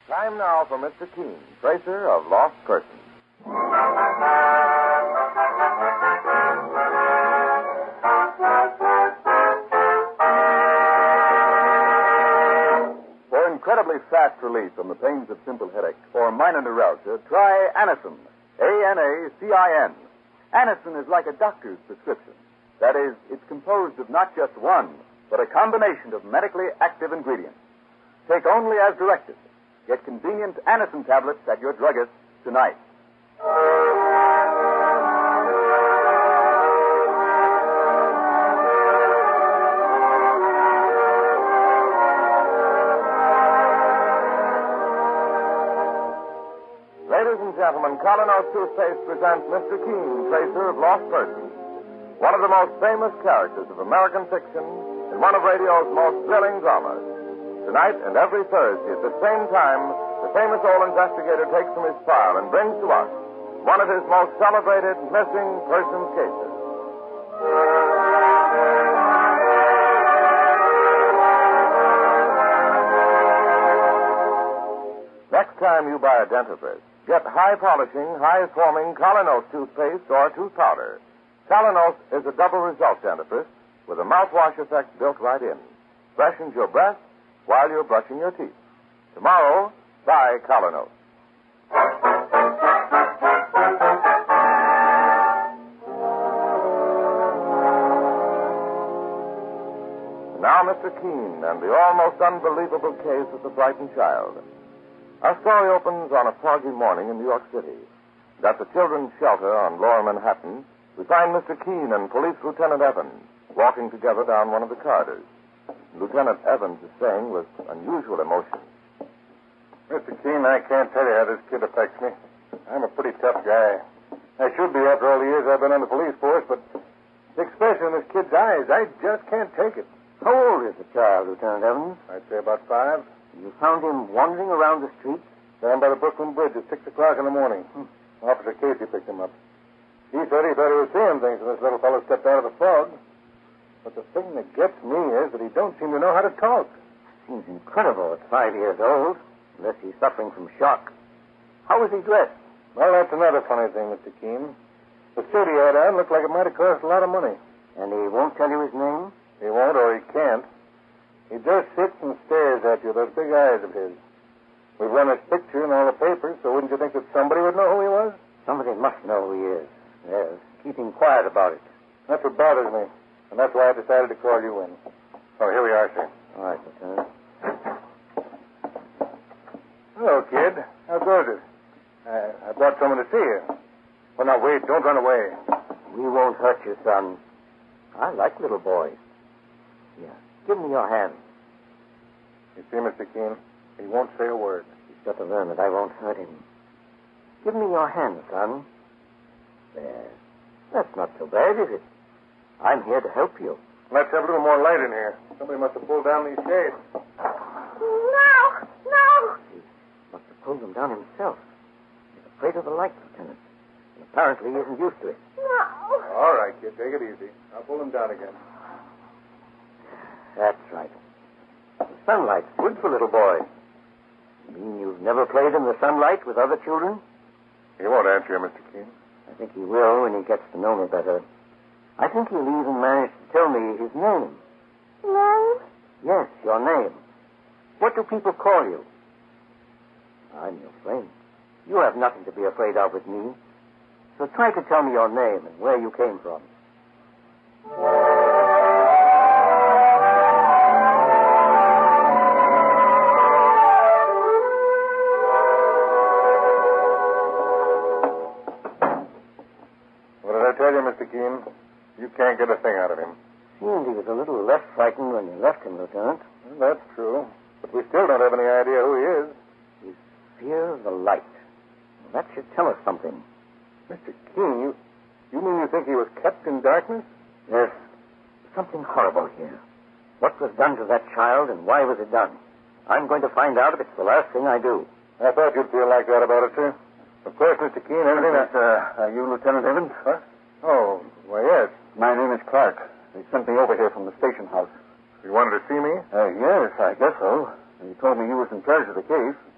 Time now for Mr. Keene, tracer of lost persons. For incredibly fast relief from the pains of simple headache or minor neuralgia, try Anacin. Anacin. Anacin is like a doctor's prescription. That is, it's composed of not just one, but a combination of medically active ingredients. Take only as directed. Get convenient Anacin tablets at your druggist tonight. Ladies and gentlemen, Colonos Toothpaste presents Mr. Keene, tracer of lost persons. One of the most famous characters of American fiction in one of radio's most thrilling dramas. Tonight and every Thursday at the same time, the famous old investigator takes from his file and brings to us one of his most celebrated missing persons cases. Next time you buy a dentifrice, get high-polishing, high-foaming Colonos toothpaste or tooth powder. Colonos is a double result dentifrice with a mouthwash effect built right in. Freshens your breath while you're brushing your teeth. Tomorrow, buy Colonos. Now, Mr. Keene and the almost unbelievable case of the frightened child. Our story opens on a foggy morning in New York City. At the children's shelter on Lower Manhattan, we find Mr. Keene and Police Lieutenant Evans walking together down one of the corridors. Lieutenant Evans is saying with unusual emotion. Mr. Keene, I can't tell you how this kid affects me. I'm a pretty tough guy. I should be after all the years I've been on the police force, but the expression in this kid's eyes, I just can't take it. How old is the child, Lieutenant Evans? I'd say about 5. You found him wandering around the streets? Down by the Brooklyn Bridge at 6 o'clock in the morning. Officer Casey picked him up. He said he thought he was seeing things when this little fellow stepped out of the fog. But the thing that gets me is that he don't seem to know how to talk. Seems incredible at 5 years old, unless he's suffering from shock. How was he dressed? Well, that's another funny thing, Mr. Keene. The suit he had on looked like it might have cost a lot of money. And he won't tell you his name? He won't, or he can't. He just sits and stares at you, those big eyes of his. We've run his picture in all the papers, so wouldn't you think that somebody would know who he was? Somebody must know who he is. Yes, keeping quiet about it. That's what bothers me. And that's why I decided to call you in. Oh, here we are, sir. All right, Lieutenant. Hello, kid. How goes it? I brought someone to see you. Well, now, wait. Don't run away. We won't hurt you, son. I like little boys. Here, give me your hand. You see, Mr. Keene, he won't say a word. He's got to learn that I won't hurt him. Give me your hand, son. There. That's not so bad, is it? I'm here to help you. Let's have a little more light in here. Somebody must have pulled down these shades. No! He must have pulled them down himself. He's afraid of the light, Lieutenant. And apparently he isn't used to it. No! All right, kid, take it easy. I'll pull them down again. That's right. The sunlight's good for little boys. You mean you've never played in the sunlight with other children? He won't answer you, Mr. Keene. I think he will when he gets to know me better. I think he'll even manage to tell me his name. Name? Yes, your name. What do people call you? I'm your friend. You have nothing to be afraid of with me. So try to tell me your name and where you came from. What did I tell you, Mr. Keene? You can't get a thing out of him. Seemed he was a little less frightened when you left him, Lieutenant. Well, that's true. But we still don't have any idea who he is. His fear of the light. Well, that should tell us something. Mr. Keene, you mean you think he was kept in darkness? There's something horrible here. What was done to that child and why was it done? I'm going to find out if it's the last thing I do. I thought you'd feel like that about it, sir. Of course, Mr. Keene, anything that... Are you Lieutenant Evans? Huh? Oh, why, yes. My name is Clark. They sent me over here from the station house. You wanted to see me? Yes, I guess so. He told me you was in charge of the case.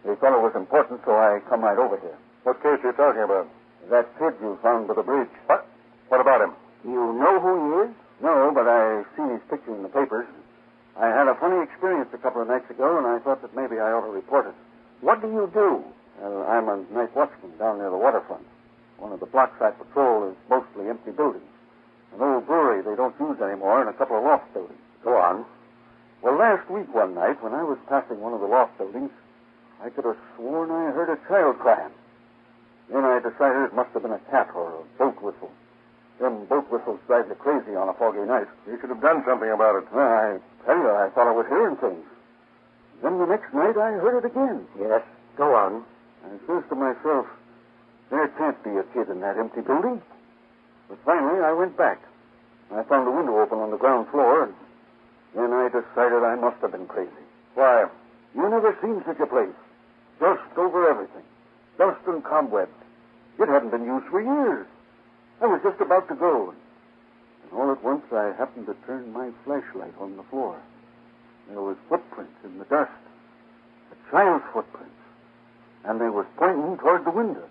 They thought it was important, so I come right over here. What case are you talking about? That kid you found by the bridge. What? What about him? You know who he is? No, but I seen his picture in the papers. I had a funny experience a couple of nights ago, and I thought that maybe I ought to report it. What do you do? Well, I'm a night watchman down near the waterfront. One of the blocks I patrol is mostly empty buildings. An old brewery they don't use anymore, and a couple of loft buildings. Go on. Well, last week one night, when I was passing one of the loft buildings, I could have sworn I heard a child crying. Then I decided it must have been a cat or a boat whistle. Them boat whistles drive you crazy on a foggy night. You should have done something about it. Well, I tell you, I thought I was hearing things. Then the next night, I heard it again. Yes, go on. I says to myself, there can't be a kid in that empty building. But finally, I went back. I found a window open on the ground floor, and then I decided I must have been crazy. Why? You never seen such a place. Dust over everything. Dust and cobwebs. It hadn't been used for years. I was just about to go. And all at once, I happened to turn my flashlight on the floor. There was footprints in the dust. A child's footprints. And they was pointing toward the window.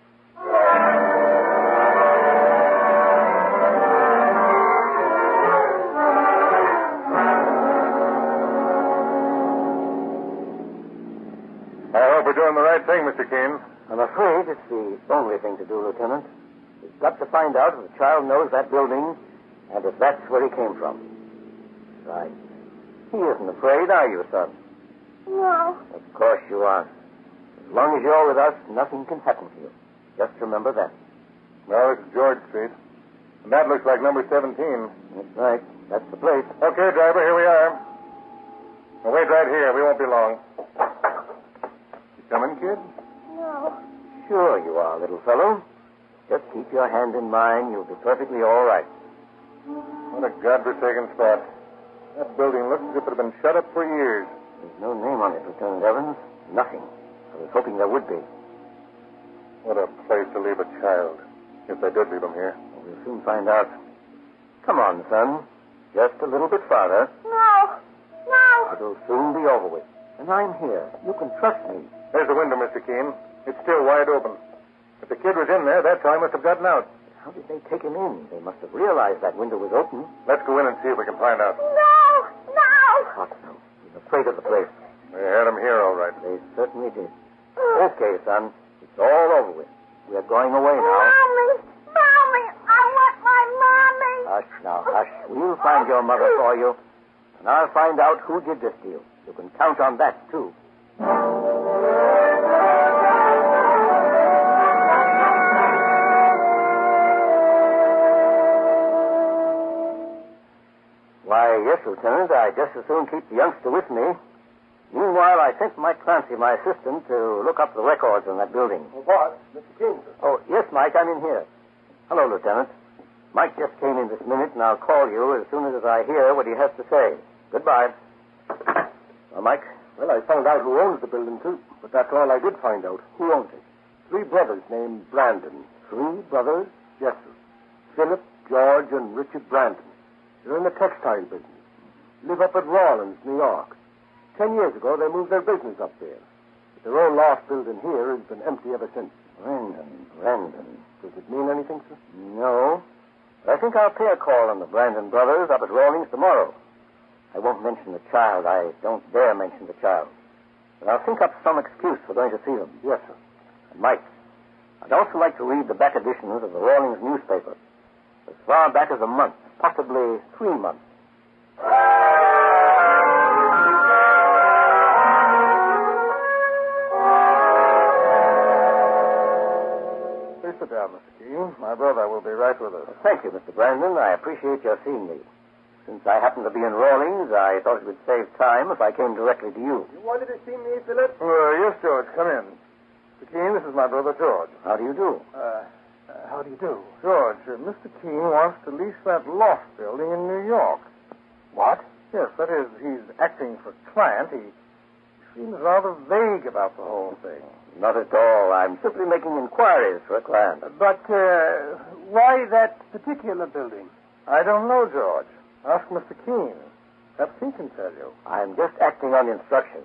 I hope we're doing the right thing, Mr. Keene. I'm afraid it's the only thing to do, Lieutenant. We've got to find out if the child knows that building and if that's where he came from. Right. He isn't afraid, are you, son? No. Of course you aren't. As long as you're with us, nothing can happen to you. Just remember that. No, it's George Street. And that looks like number 17. That's right. That's the place. Okay, driver, here we are. Now, wait right here. We won't be long. You coming, kid? No. Sure you are, little fellow. Just keep your hand in mine. You'll be perfectly all right. What a godforsaken spot. That building looks as if it had been shut up for years. There's no name on it, Lieutenant Evans. Nothing. I was hoping there would be. What a place to leave a child. If they did leave him here. We'll soon find out. Come on, son. Just a little bit farther. No. No. It'll soon be over with. And I'm here. You can trust me. There's the window, Mr. Keene. It's still wide open. If the kid was in there, that's how he must have gotten out. How did they take him in? They must have realized that window was open. Let's go in and see if we can find out. No. No. What no? He's afraid of the place. They had him here, all right. They certainly did. Okay, son. It's all over with. We're going away now. Mommy. Mommy. I want my mommy. Hush now, hush. We'll find your mother for you. And I'll find out who did this to you. You can count on that, too. Why, yes, Lieutenant. I'd just as soon keep the youngster with me. Meanwhile, I sent Mike Clancy, my assistant, to look up the records on that building. What? Mr. Keene. Oh, yes, Mike, I'm in here. Hello, Lieutenant. Mike just came in this minute, and I'll call you as soon as I hear what he has to say. Goodbye. Well, Mike? Well, I found out who owns the building, too. But that's all I did find out. Who owns it? 3 brothers named Brandon. 3 brothers? Yes, sir. Philip, George, and Richard Brandon. They're in the textile business. Live up at Rawlins, New York. 10 years ago, they moved their business up there. But their own loft building here has been empty ever since. Brandon. Does it mean anything, sir? No. But I think I'll pay a call on the Brandon brothers up at Rawlings tomorrow. I won't mention the child. I don't dare mention the child. But I'll think up some excuse for going to see them. Yes, sir. And Mike, I'd also like to read the back editions of the Rawlings newspaper. As far back as a month, possibly 3 months. Please sit down, Mr. Keene. My brother will be right with us. Thank you, Mr. Brandon. I appreciate your seeing me. Since I happen to be in Rawlings, I thought it would save time if I came directly to you. You wanted to see me, Philip? Yes, George. Come in. Mr. Keene, this is my brother, George. How do you do? How do you do? George, Mr. Keene wants to lease that loft building in New York. What? Yes, that is, he's acting for client. He seems rather vague about the whole thing. Not at all. I'm simply making inquiries for a client. But why that particular building? I don't know, George. Ask Mr. Keene. Perhaps he can tell you. I'm just acting on instructions.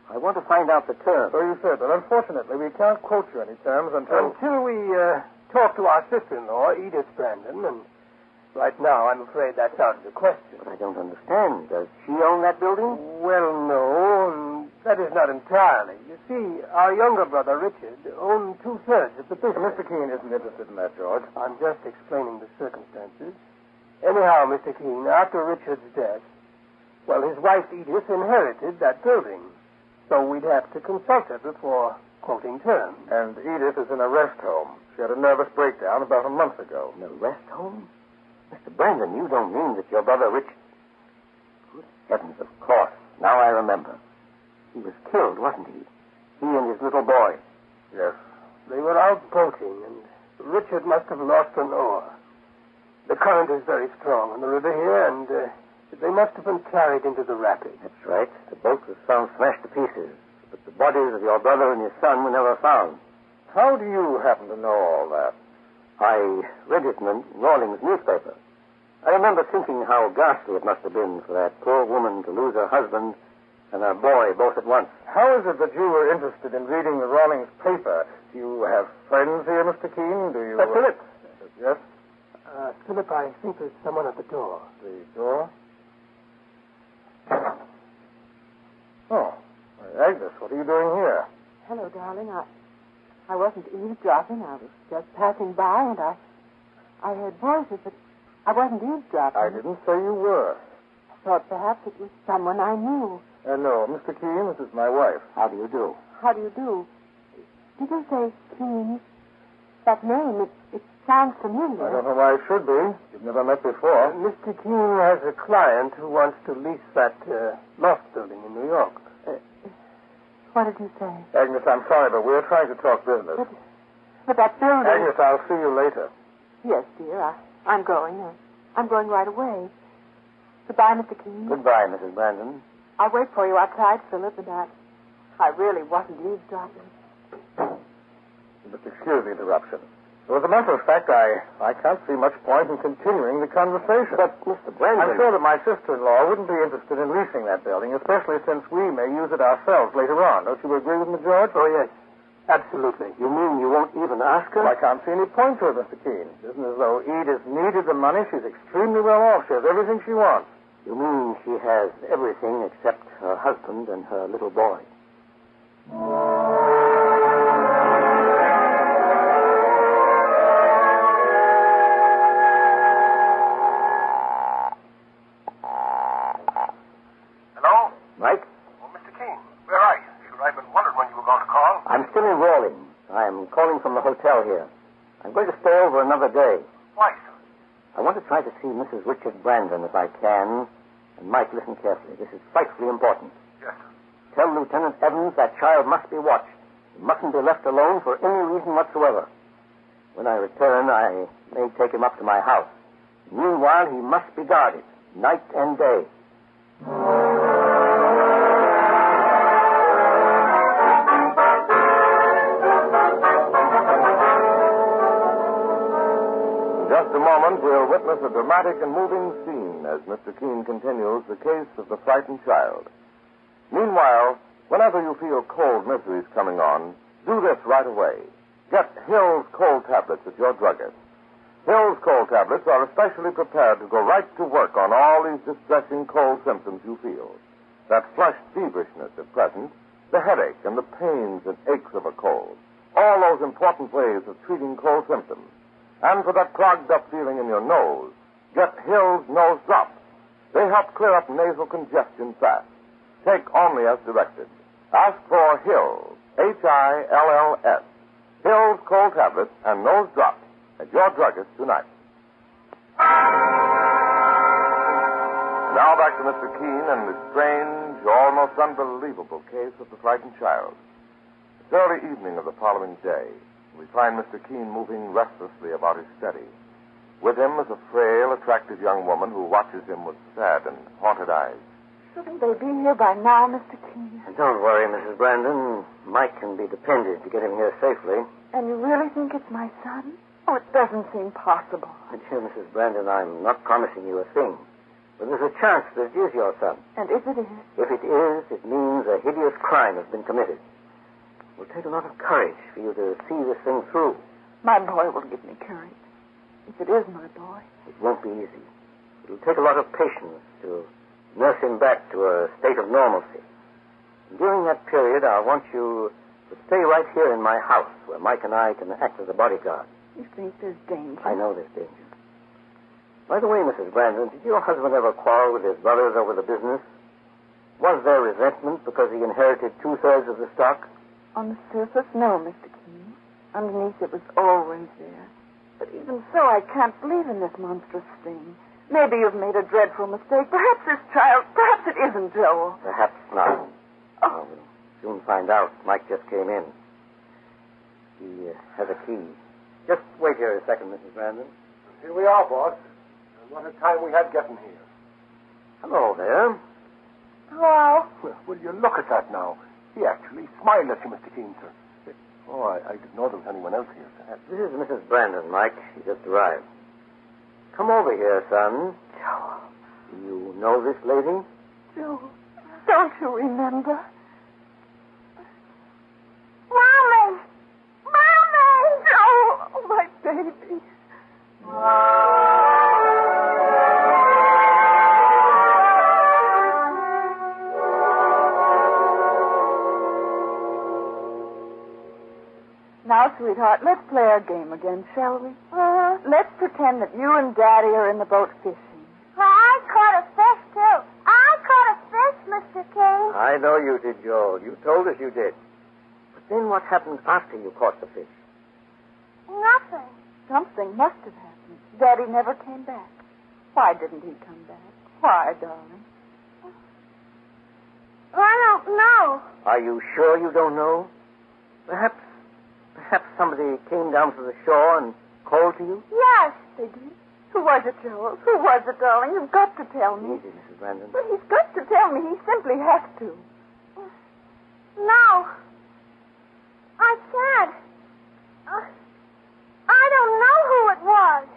I want to find out the terms. So you said, but unfortunately, we can't quote you any terms until we talk to our sister-in-law, Edith Brandon, and right now I'm afraid that's out of the question. But I don't understand. Does she own that building? Well, no, that is not entirely. You see, our younger brother, Richard, owned 2/3 of the business. Mr. Keene isn't interested in that, George. I'm just explaining the circumstances. Anyhow, Mr. Keene, after Richard's death, well, his wife Edith inherited that building. So we'd have to consult her before quoting terms. And Edith is in a rest home. She had a nervous breakdown about a month ago. In a rest home? Mr. Brandon, you don't mean that your brother Richard... Good heavens, of course. Now I remember. He was killed, wasn't he? He and his little boy. Yes. They were out boating, and Richard must have lost an oar. The current is very strong on the river here, and they must have been carried into the rapids. That's right. The boat was found smashed to pieces, but the bodies of your brother and his son were never found. How do you happen to know all that? I read it in the Rawlings newspaper. I remember thinking how ghastly it must have been for that poor woman to lose her husband and her boy both at once. How is it that you were interested in reading the Rawlings paper? Do you have friends here, Mr. Keene? Do you... Philip. Yes? Philip, I think there's someone at the door. The door? Oh. Agnes, what are you doing here? Hello, darling. I wasn't eavesdropping. I was just passing by, and I heard voices, but I wasn't eavesdropping. I didn't say you were. I thought perhaps it was someone I knew. No, Mr. Keene, this is my wife. How do you do? How do you do? Did you say Keene? That name, it sounds familiar. I don't know why it should be. You've never met before. Mr. Keene has a client who wants to lease that loft building in New York. What did you say? Agnes, I'm sorry, but we're trying to talk business. But that building... Agnes, I'll see you later. Yes, dear. I'm going. I'm going right away. Goodbye, Mr. Keene. Goodbye, Mrs. Brandon. I'll wait for you outside, Philip, and I really wasn't eavesdropping. You must excuse the interruption. As a matter of fact, I can't see much point in continuing the conversation. But, Mr. Brandon... I'm sure that my sister-in-law wouldn't be interested in leasing that building, especially since we may use it ourselves later on. Don't you agree with me, George? Oh, yes. Absolutely. You mean you won't even ask her? Well, I can't see any point to it, Mr. Keene. It isn't as though Edith needed the money. She's extremely well off. She has everything she wants. You mean she has everything except her husband and her little boy? Hello? Mike? Oh, Mr. Keene, where are you? Sure, I've been wondering when you were going to call. I'm still in Rawlings. I'm calling from the hotel here. I'm going to stay over another day. Why, sir? I want to try to see Mrs. Richard Brandon if I can. And, Mike, listen carefully. This is frightfully important. Yes, sir. Tell Lieutenant Evans that child must be watched. He mustn't be left alone for any reason whatsoever. When I return, I may take him up to my house. Meanwhile, he must be guarded, night and day. In just a moment, we'll witness a dramatic and moving scene as Mr. Keene continues the case of the frightened child. Meanwhile, whenever you feel cold miseries coming on, do this right away. Get Hill's cold tablets at your druggist. Hill's cold tablets are especially prepared to go right to work on all these distressing cold symptoms you feel. That flushed feverishness at present, the headache and the pains and aches of a cold. All those important ways of treating cold symptoms. And for that clogged up feeling in your nose, get Hill's nose drops. They help clear up nasal congestion fast. Take only as directed. Ask for Hill's, Hills. Hill's cold tablets and nose drops at your druggist tonight. Now back to Mr. Keene and the strange, almost unbelievable case of the frightened child. It's early evening of the following day. We find Mr. Keene moving restlessly about his study. With him is a frail, attractive young woman who watches him with sad and haunted eyes. Shouldn't they be here by now, Mr. Keene? Don't worry, Mrs. Brandon. Mike can be depended to get him here safely. And you really think it's my son? Oh, it doesn't seem possible. My dear Mrs. Brandon, I'm not promising you a thing. But there's a chance that it is your son. And if it is? If it is, it means a hideous crime has been committed. It will take a lot of courage for you to see this thing through. My boy will give me courage. If it is my boy. It won't be easy. It will take a lot of patience to nurse him back to a state of normalcy. And during that period, I want you to stay right here in my house, where Mike and I can act as a bodyguard. You think there's danger? I know there's danger. By the way, Mrs. Brandon, did your husband ever quarrel with his brothers over the business? Was there resentment because he inherited 2/3 of the stock? On the surface, no, Mr. Keene. Underneath, it was always there. But even so, I can't believe in this monstrous thing. Maybe you've made a dreadful mistake. Perhaps this child, perhaps it isn't Joel. Perhaps not. Oh. We'll soon find out. Mike just came in. He has a key. Just wait here a second, Mrs. Brandon. Here we are, boss. And what a time we had getting here. Hello there. Hello. Well, will you look at that now? He actually smiled at you, Mr. Keene, sir. Oh, I didn't know there was anyone else here, sir. This is Mrs. Brandon, Mike. She just arrived. Come over here, son. Joel. Do you know this lady? Joel, don't you remember? Mommy! Mommy! Oh, my baby. Now, sweetheart, let's play our game again, shall we? Let's pretend that you and Daddy are in the boat fishing. Well, I caught a fish, too. I caught a fish, Mr. King. I know you did, Joel. You told us you did. But then what happened after you caught the fish? Nothing. Something must have happened. Daddy never came back. Why didn't he come back? Why, darling? I don't know. Are you sure you don't know? Perhaps somebody came down to the shore and called to you? Yes. They did? Who was it, Joel? Who was it, darling? You've got to tell me. Easy, Mrs. Brandon. But he's got to tell me. He simply has to. No. I can't. I don't know who it was.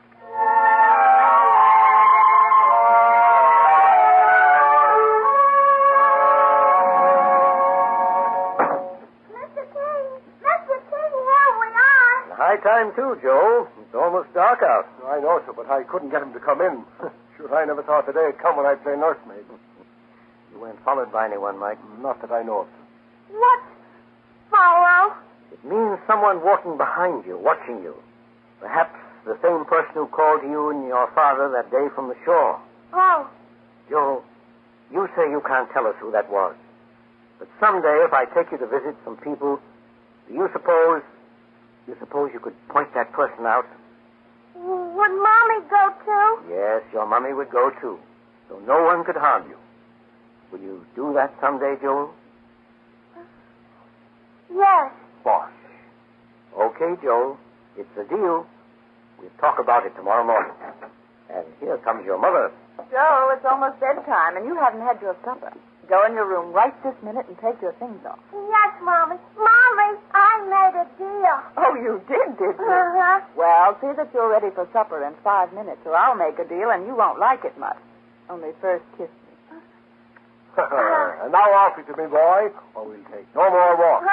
High time, too, Joel. It's almost dark out. I know, sir, but I couldn't get him to come in. Sure, I never thought the day would come when I'd play nursemaid. You weren't followed by anyone, Mike. Not that I know of, sir. What? Follow? It means someone walking behind you, watching you. Perhaps the same person who called to you and your father that day from the shore. Oh. Joel, you say you can't tell us who that was. But someday, if I take you to visit some people, do you suppose you could point that person out? Would Mommy go too? Yes, your mommy would go too, so no one could harm you. Will you do that someday, Joel? Yes. Boss. Okay, Joel. It's a deal. We'll talk about it tomorrow morning. And here comes your mother. Joel, it's almost bedtime, and you haven't had your supper. Go in your room right this minute and take your things off. Yes, Mommy. Mommy, I made a deal. Oh, you did you? Uh-huh. Well, see that you're ready for supper in 5 minutes, or I'll make a deal and you won't like it much. Only first kiss me. And now off you to me, boy, or we'll take no more walks.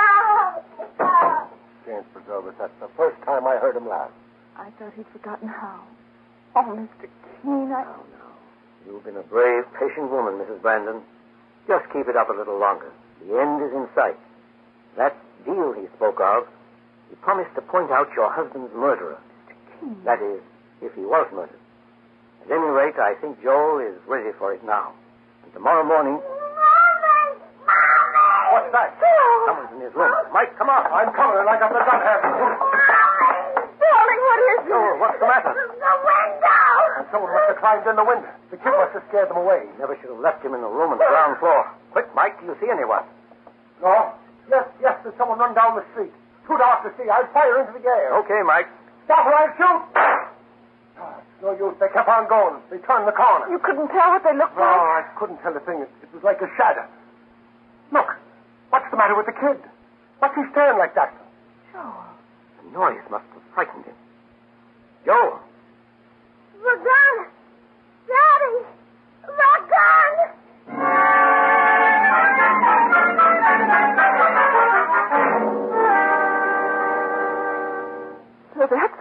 James preserve us, that's the first time I heard him laugh. I thought he'd forgotten how. Oh, Mr. Keene, Oh, no. You've been a brave, patient woman, Mrs. Brandon. Just keep it up a little longer. The end is in sight. That deal he spoke of, he promised to point out your husband's murderer. Mr. Keene. That is, if he was murdered. At any rate, I think Joel is ready for it now. And tomorrow morning... Mommy! Mommy! What's that? Someone's in his room. Mike, come on. I'm coming, and I got the gun hand. Darling, what is it? Joel, what's the matter? The window! And someone must have climbed in the window. The kid must have scared them away. Never should have left him in the room on the ground floor. Quick, Mike, do you see anyone? No? Yes, there's someone run down the street. Too dark to see. I'll fire into the air. Okay, Mike. Stop or I'll shoot! It's no use. They kept on going. They turned the corner. You couldn't tell what they looked No, like? I couldn't tell a thing. It was like a shadow. Look, what's the matter with the kid? What's he staring like that? Joel. The noise must have frightened him. Joel. The gun! Daddy!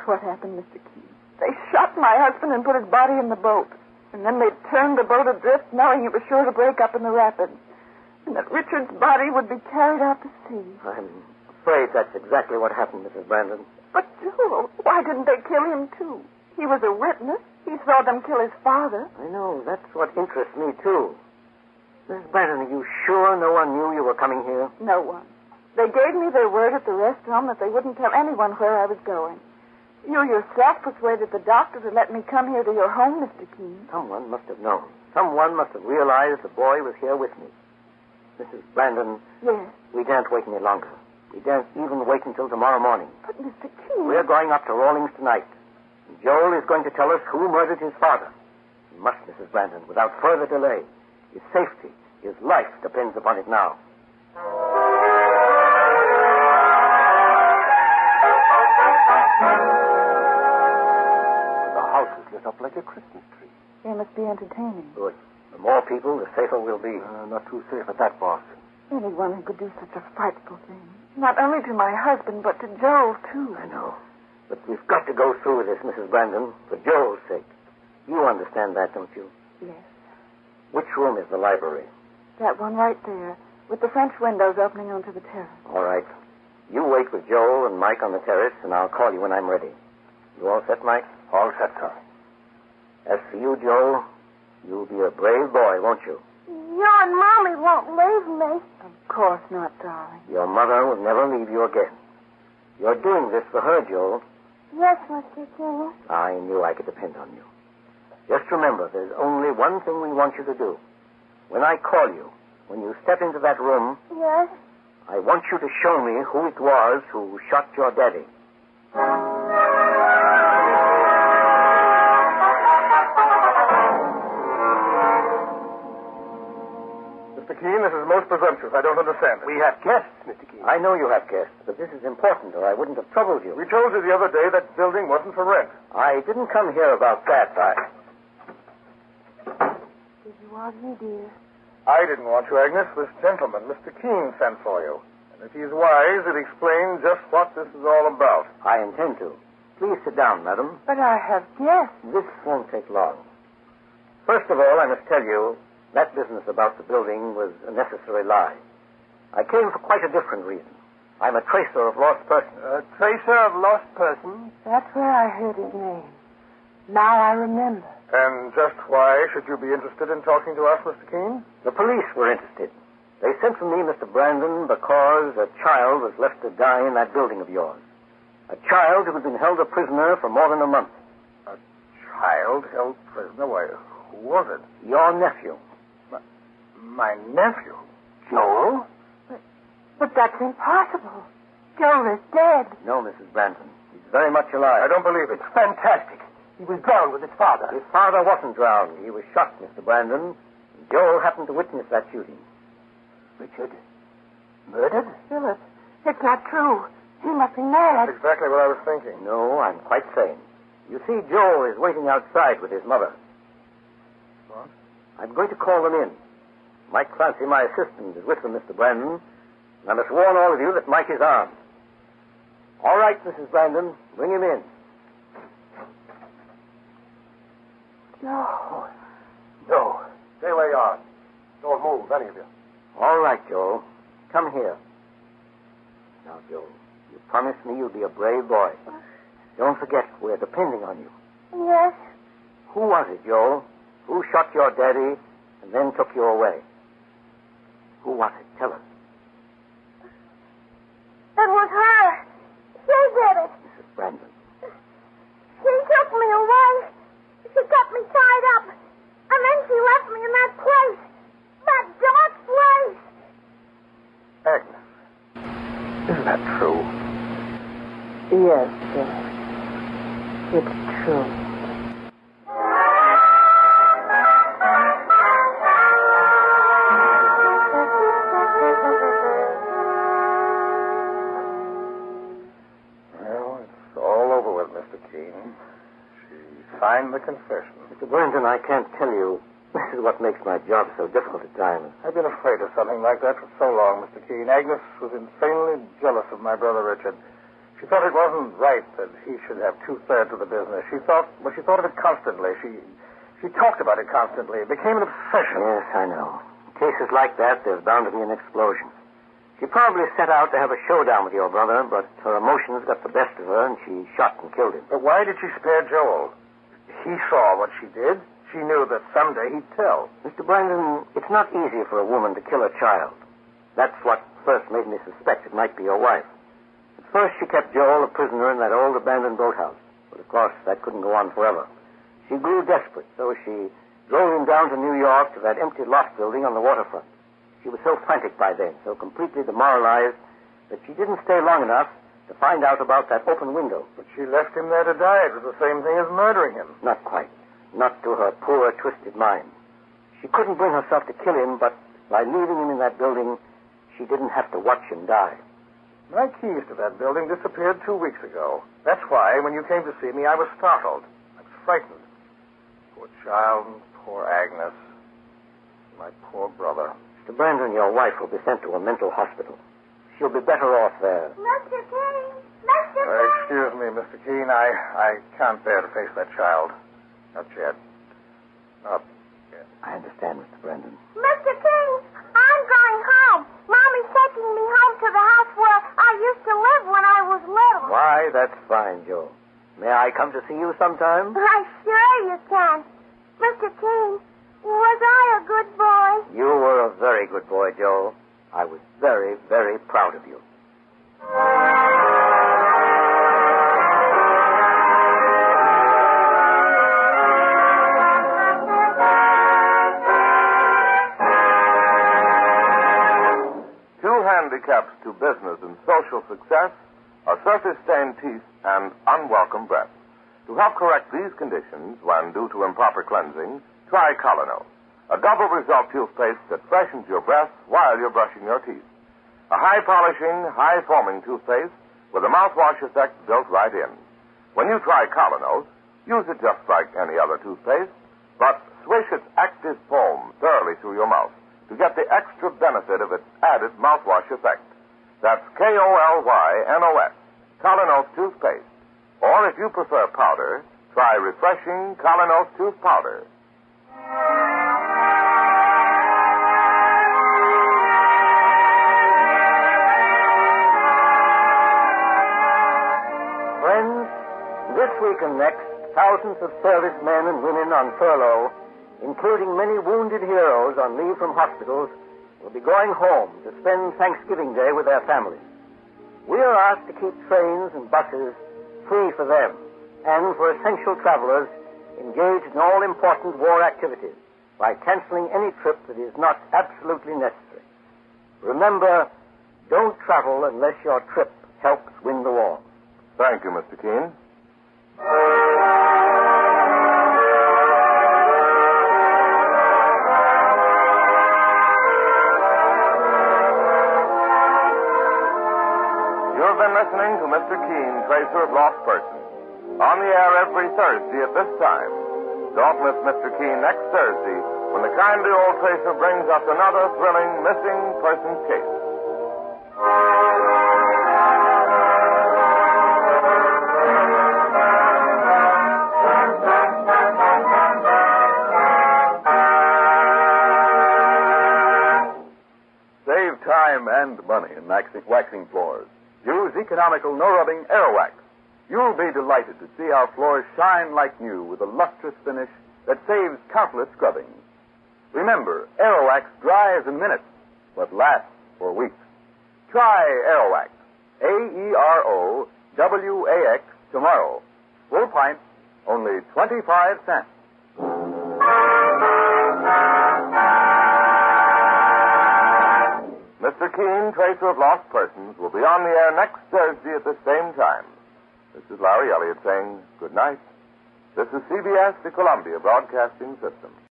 what happened, Mr. Keene. They shot my husband and put his body in the boat. And then they turned the boat adrift, knowing it was sure to break up in the rapids. And that Richard's body would be carried out to sea. I'm afraid that's exactly what happened, Mrs. Brandon. But, Joel, why didn't they kill him, too? He was a witness. He saw them kill his father. I know. That's what interests me, too. Mrs. Brandon, are you sure no one knew you were coming here? No one. They gave me their word at the rest home that they wouldn't tell anyone where I was going. You yourself persuaded the doctor to let me come here to your home, Mr. Keene. Someone must have known. Someone must have realized the boy was here with me. Mrs. Brandon. Yes. We daren't wait any longer. We daren't even wait until tomorrow morning. But, Mr. Keene... We're going up to Rawlings tonight. And Joel is going to tell us who murdered his father. He must, Mrs. Brandon, without further delay. His safety, his life depends upon it now. The house is lit up like a Christmas tree. They must be entertaining. Good. The more people, the safer we'll be. Not too safe at that, boss. Anyone who could do such a frightful thing. Not only to my husband, but to Joel, too. I know. But we've got to go through with this, Mrs. Brandon, for Joel's sake. You understand that, don't you? Yes. Which room is the library? That one right there, with the French windows opening onto the terrace. All right. You wait with Joel and Mike on the terrace, and I'll call you when I'm ready. You all set, Mike? All set, sir. As for you, Joel, you'll be a brave boy, won't you? You and Mommy won't leave me. Of course not, darling. Your mother will never leave you again. You're doing this for her, Joel. Yes, Mr. Keene. I knew I could depend on you. Just remember, there's only one thing we want you to do. When I call you, when you step into that room, Yes? I want you to show me who it was who shot your daddy. Mr. Keene, this is most presumptuous. I don't understand it. We have guests, Mr. Keene. I know you have guests, but this is important, or I wouldn't have troubled you. We told you the other day that building wasn't for rent. I didn't come here about that. Did you want me, dear? I didn't want you, Agnes. This gentleman, Mr. Keene, sent for you. And if he's wise, it explains just what this is all about. I intend to. Please sit down, madam. But I have guests. This won't take long. First of all, I must tell you, that business about the building was a necessary lie. I came for quite a different reason. I'm a tracer of lost persons. A tracer of lost persons? That's where I heard his name. Now I remember. And just why should you be interested in talking to us, Mr. Keene? The police were interested. They sent for me, Mr. Brandon, because a child was left to die in that building of yours. A child who had been held a prisoner for more than a month. A child held prisoner? Why, who was it? Your nephew. My nephew? Joel? But that's impossible. Joel is dead. No, Mrs. Brandon. He's very much alive. I don't believe it. Fantastic. He was drowned with his father. His father wasn't drowned. He was shot, Mr. Brandon. Joel happened to witness that shooting. Richard? Murdered? Philip, it's not true. He must be mad. That's exactly what I was thinking. No, I'm quite sane. You see, Joel is waiting outside with his mother. What? I'm going to call them in. Mike Clancy, my assistant, is with them, Mr. Brandon. And I must warn all of you that Mike is armed. All right, Mrs. Brandon, bring him in. No. No. Stay where you are. Don't move, any of you. All right, Joel. Come here. Now, Joel, you promised me you'll be a brave boy. Don't forget, we're depending on you. Yes? Who was it, Joel? Who shot your daddy and then took you away? Who was it? Tell us. It was her. She did it. Mrs. Brandon. She took me away. She got me tied up. And then she left me in that place. That dark place. Agnes, isn't that true? Yes, Philip. It's true. Signed the confession. Mr. Brandon, I can't tell you. This is what makes my job so difficult at times. I've been afraid of something like that for so long, Mr. Keene. Agnes was insanely jealous of my brother Richard. She felt it wasn't right that he should have 2/3 of the business. She thought of it constantly. She talked about it constantly. It became an obsession. Yes, I know. In cases like that, there's bound to be an explosion. She probably set out to have a showdown with your brother, but her emotions got the best of her, and she shot and killed him. But why did she spare Joel? He saw what she did. She knew that someday he'd tell. Mr. Brandon, it's not easy for a woman to kill a child. That's what first made me suspect it might be your wife. At first, she kept Joel a prisoner in that old abandoned boathouse. But, of course, that couldn't go on forever. She grew desperate, so she drove him down to New York to that empty loft building on the waterfront. She was so frantic by then, so completely demoralized, that she didn't stay long enough to find out about that open window. But she left him there to die. It was the same thing as murdering him. Not quite. Not to her poor, twisted mind. She couldn't bring herself to kill him, but by leaving him in that building, she didn't have to watch him die. My keys to that building disappeared 2 weeks ago. That's why, when you came to see me, I was startled. I was frightened. Poor child, poor Agnes, my poor brother. Mr. Brandon, your wife will be sent to a mental hospital. She'll be better off there. Mr. Keene! Mr. Keene! Excuse me, Mr. Keene. I can't bear to face that child. Not yet. Not yet. I understand, Mr. Brandon. Mr. Keene, I'm going home. Mommy's taking me home to the house where I used to live when I was little. Why, that's fine, Joe. May I come to see you sometime? I'm sure you can. Mr. Keene, was I a good boy? You were a very good boy, Joe. I was very, very proud of you. Two handicaps to business and social success are surface-stained teeth and unwelcome breath. To help correct these conditions when due to improper cleansing, try Colonel, a double-result toothpaste that freshens your breath while you're brushing your teeth. A high-polishing, high-foaming toothpaste with a mouthwash effect built right in. When you try Colonel, use it just like any other toothpaste, but swish its active foam thoroughly through your mouth to get the extra benefit of its added mouthwash effect. That's KolYnos, Colonel's toothpaste. Or if you prefer powder, try refreshing Colonel's tooth powder. Friends, this week and next, thousands of servicemen and women on furlough, including many wounded heroes on leave from hospitals, will be going home to spend Thanksgiving Day with their families. We are asked to keep trains and buses free for them and for essential travelers engaged in all important war activities by canceling any trip that is not absolutely necessary. Remember, don't travel unless your trip helps win the war. Thank you, Mr. Keene. You've been listening to Mr. Keene, Tracer of Lost Persons. On the air every Thursday at this time. Don't miss Mr. Keene next Thursday when the kindly old tracer brings us another thrilling missing persons case. Save time and money in waxing floors. Use economical no-rubbing Aerowax. You'll be delighted to see our floors shine like new with a lustrous finish that saves countless scrubbings. Remember, Aerowax dries in minutes, but lasts for weeks. Try Aerowax. Aerowax tomorrow. Full pint, only 25 cents. Mr. Keene, Tracer of Lost Persons, will be on the air next Thursday at the same time. This is Larry Elliott saying good night. This is CBS, the Columbia Broadcasting System.